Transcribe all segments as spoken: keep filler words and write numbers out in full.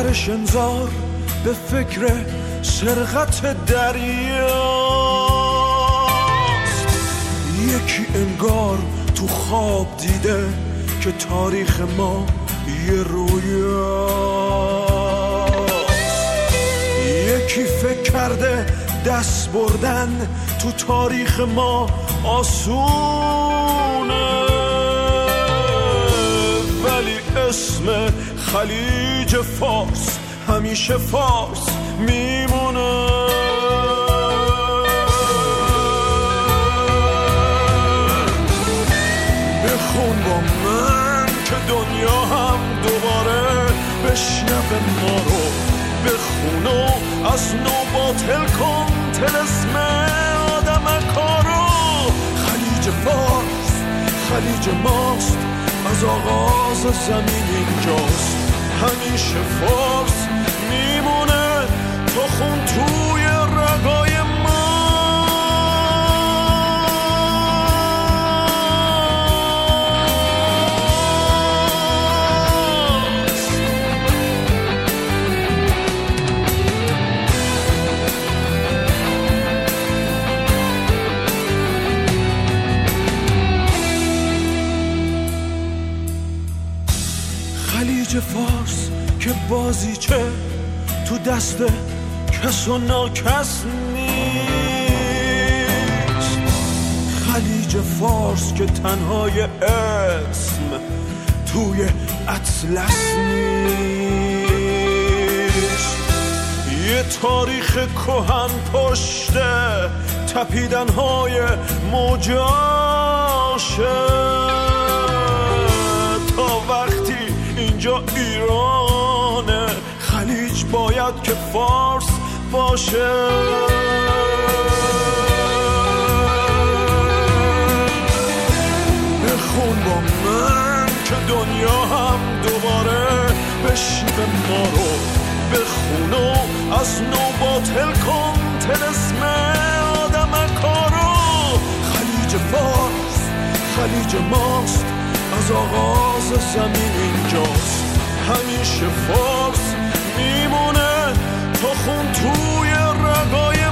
آتش انذار به فکر سرقت دریاست. یکی انگار تو خواب دیده که تاریخ ما یه رویاست. یکی فکر کرده دست بردن تو تاریخ ما آسونه، ولی اسم خلیج فارس همیشه فارس میمونه. بخون با من که دنیا هم دوباره بشنوه ما رو، بخون و از نو باطل کن طلسم آدمکارو. خلیج فارس خلیج ماست، از آغاز زمین اینجاست، همیشه فارس میمونه تا خون توی رگای فارس که بازیچه تو دست کس و ناکس نیست. خلیج فارس که تنهای اسم توی اطلس نیست. یه تاریخ کهن پشته تپیدنهای موجاشه، تا وقتی اینجا ایرانه خلیج باید که فارس باشه. بخون با من که دنیا هم دوباره بشنوه ما رو، بخون و از نو باطل کن طلسم آدمکارو. خلیج فارس خلیج ماست، از آغاز زمین اینجاست، همیشه فارس میمونه تا خون توی رگای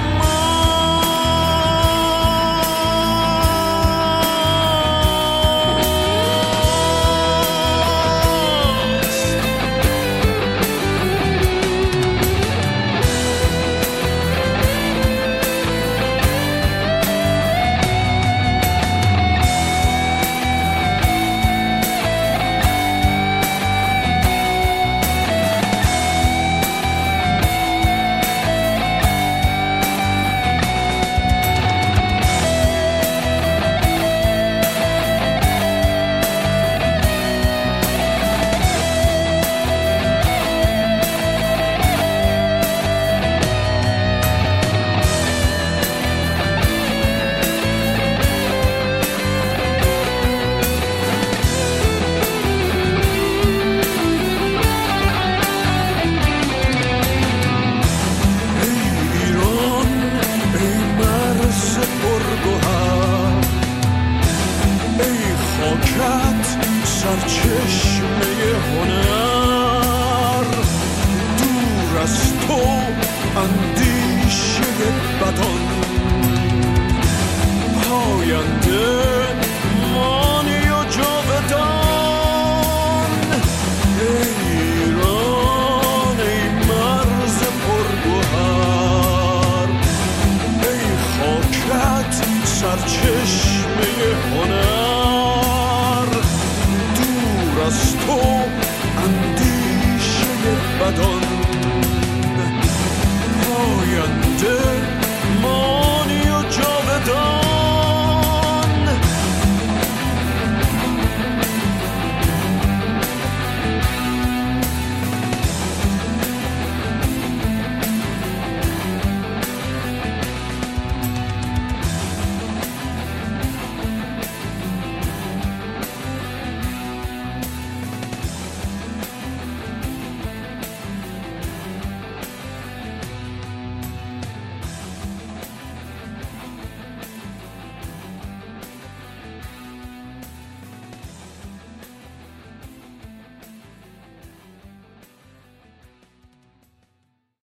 اندیشه بدان پاینده